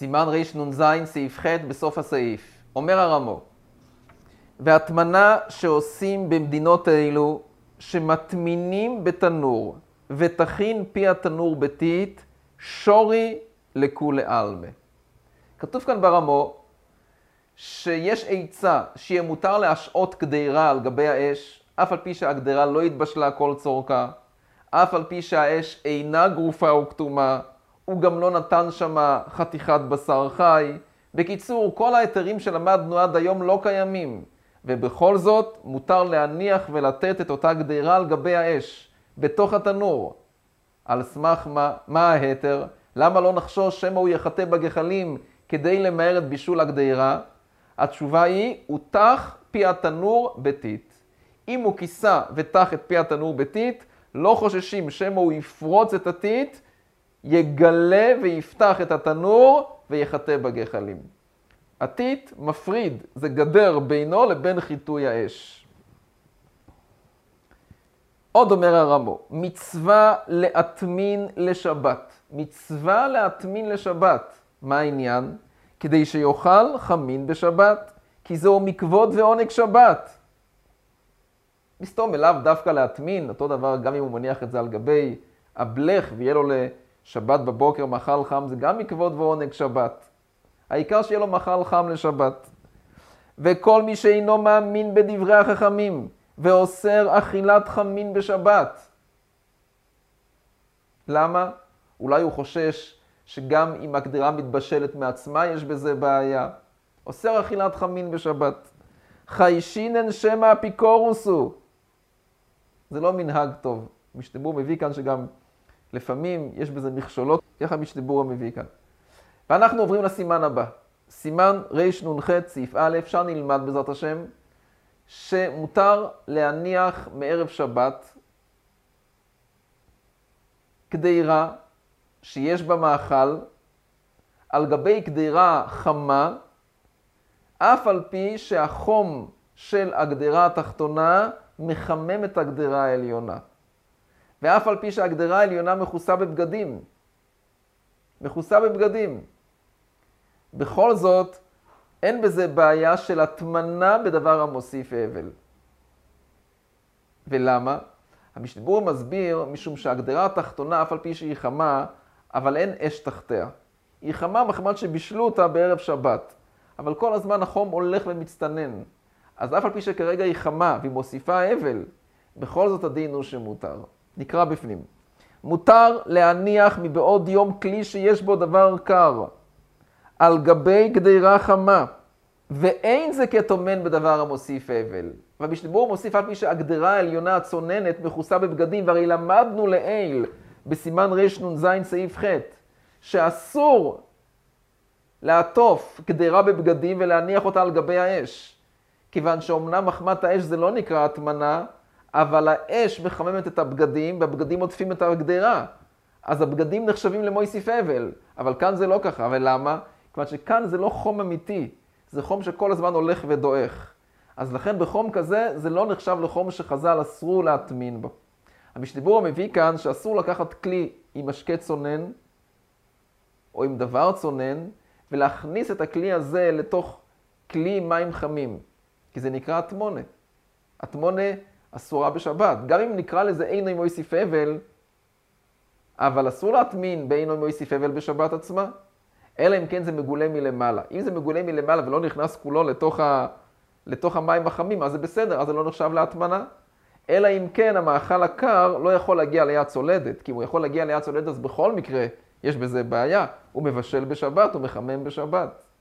סימן רנ"ז סעיף ח' בסוף הסעיף. אומר הרמו, והטמנה שעושים במדינות האלו, שמטמינים בתנור ותכין פי התנור ביתית, שורי לכולי עלמא. כתוב כאן ברמו שיש עצה שיהיה מותר להשעות קדירה על גבי האש, אף על פי שהקדירה לא התבשלה כל צורכה, אף על פי שהאש אינה גרופה או כתומה, הוא גם לא נתן שם חתיכת בשר חי. בקיצור, כל ההיתרים שלמדנו עד היום לא קיימים, ובכל זאת מותר להניח ולתת את אותה קדירה על גבי האש, בתוך התנור. על סמך מה ההיתר? למה לא נחשוש שמא הוא יחטא בגחלים כדי למהר את בישול הקדירה? התשובה היא, הוא תח פי התנור ביתית. אם הוא כיסה ותח את פי התנור ביתית, לא חוששים שמא הוא יפרוץ את הטיט, יגלה ויפתח את התנור ויחטא בגחלים. הטיט מפריד, זה גדר בינו לבין חיטוי האש. עוד אומר הרמו, מצווה להטמין לשבת. מצווה להטמין לשבת. מה העניין? כדי שיאכל חמין בשבת, כי זהו מכבוד ועונג שבת. מסתום אליו דווקא להטמין, אותו דבר גם אם הוא מניח את זה על גבי הבלך ויהיה לו לשבת בבוקר מאכל חם, זה גם מכבוד ועונג שבת. העיקר שיהיה לו מאכל חם לשבת. וכל מי שאינו מאמין בדברי החכמים ואוסר אכילת חמין בשבת. למה? אולי הוא חושש שגם אם הקדירה מתבשלת מעצמה יש בזה בעיה. אוסר אכילת חמין בשבת. חיישינן שמא אפיקורוסו. זה לא מנהג טוב. משתבור מביא כאן שגם לפעמים יש בזה מכשולות, ככה משתבור מביא כאן. ואנחנו עוברים לסימן הבא. סימן רנ"ח סעיף א', אפשר נלמד בעזרת השם, שמותר להניח מערב שבת קדירה שיש בה מאכל על גבי קדירה חמה, אף על פי שהחום של הקדירה התחתונה מחמם את הקדירה העליונה. ואף על פי שהקדירה העליונה מכוסה בבגדים. מכוסה בבגדים. בכל זאת, אין בזה בעיה של הטמנה בדבר המוסיף אבל. ולמה? המשתבור מסביר משום שהקדירה התחתונה, אף על פי שהיא חמה, אבל אין אש תחתיה. היא חמה מחמת שבישלו אותה בערב שבת. אבל כל הזמן החום הולך ומצטנן. אז אף על פי שכרגע היא חמה והיא מוסיפה אבל, בכל זאת הדין הוא שמותר. נקרא בפנים. מותר להניח מבעוד יום כלי שיש בו דבר קר, על גבי קדירה חמה, ואין זה כטומן בדבר המוסיף אבל. והמשתבור מוסיף על פי שהקדירה העליונה הצוננת מכוסה בבגדים, והרי למדנו לעיל בסימן רנ"ז סעיף ח' שאסור לעטוף קדירה בבגדים ולהניח אותה על גבי האש. כיוון שאומנם מחמת האש זה לא נקרא הטמנה, אבל האש מחממת את הבגדים, והבגדים עוטפים את הקדירה. אז הבגדים נחשבים למוסיף אבל, אבל כאן זה לא ככה. ולמה? כיוון שכאן זה לא חום אמיתי, זה חום שכל הזמן הולך ודועך. אז לכן בחום כזה זה לא נחשב לחום שחז"ל אסרו להטמין בו. המשתבור מביא כאן שאסור לקחת כלי עם משקה צונן, או עם דבר צונן, ולהכניס את הכלי הזה לתוך כלי מים חמים, כי זה נקרא הטמונה. הטמונה אסורה בשבת. גם אם נקרא לזה אינו מוסיף אבל, אבל אסור להטמין באינו מוסיף אבל בשבת עצמה, אלא אם כן זה מגולה מלמעלה. אם זה מגולה מלמעלה ולא נכנס כולו לתוך המים החמים, אז זה בסדר, אז זה לא נחשב להטמנה. אלא אם כן המאכל הקר לא יכול להגיע ליד צולדת, כי אם הוא יכול להגיע ליד צולדת אז בכל מקרה יש בזה בעיה. הוא מבשל בשבת, הוא מחמם בשבת.